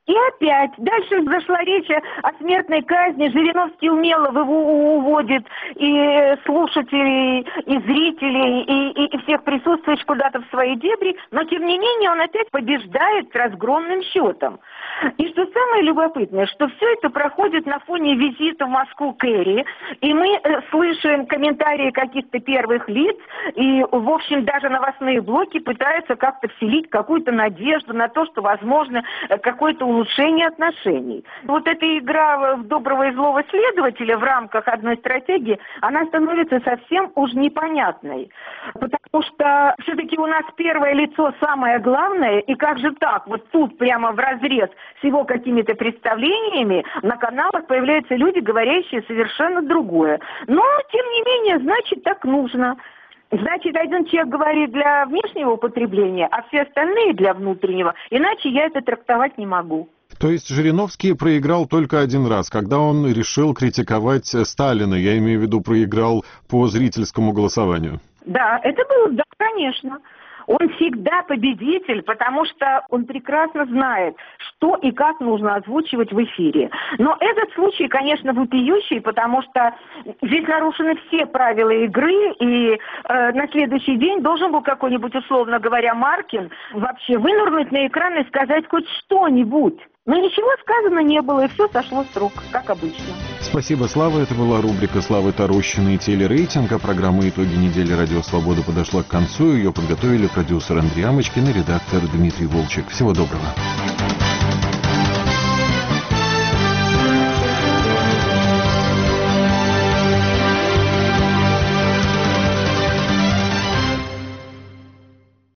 И опять, дальше зашла речь о смертной казни, Жириновский умело уводит и слушателей, и зрителей, и всех присутствующих куда-то в свои дебри, но тем не менее он опять побеждает разгромным счетом. И что самое любопытное, что все это проходит на фоне визита в Москву Керри, и мы слышим комментарии каких-то первых лиц, и, в общем, даже новостные блоки пытаются как-то вселить какую-то надежду на то, что, возможно, какое-то улучшение отношений. Вот эта игра в доброго и злого следователя в рамках одной стратегии, она становится совсем уж непонятной. Потому что все-таки у нас первое лицо самое главное, и как же так, вот тут прямо вразрез с его какими-то представлениями на каналах появляются люди, говорящие совершенно другое. Но, тем не менее, значит, так нужно. Значит, один человек говорит для внешнего употребления, а все остальные для внутреннего. Иначе я это трактовать не могу. То есть Жириновский проиграл только один раз, когда он решил критиковать Сталина. Я имею в виду, проиграл по зрительскому голосованию. Да, это было, да, конечно. Он всегда победитель, потому что он прекрасно знает, что и как нужно озвучивать в эфире. Но этот случай, конечно, вопиющий, потому что здесь нарушены все правила игры, и на следующий день должен был какой-нибудь, условно говоря, Маркин вообще вынырнуть на экран и сказать хоть что-нибудь. Но ничего сказано не было, и все сошло с рук, как обычно. Спасибо, Слава. Это была рубрика Славы Тарущиной «Телерейтинг». А программа «Итоги недели. Радио Свобода» подошла к концу. Ее подготовили продюсер Андрей Амочкин и редактор Дмитрий Волчек. Всего доброго.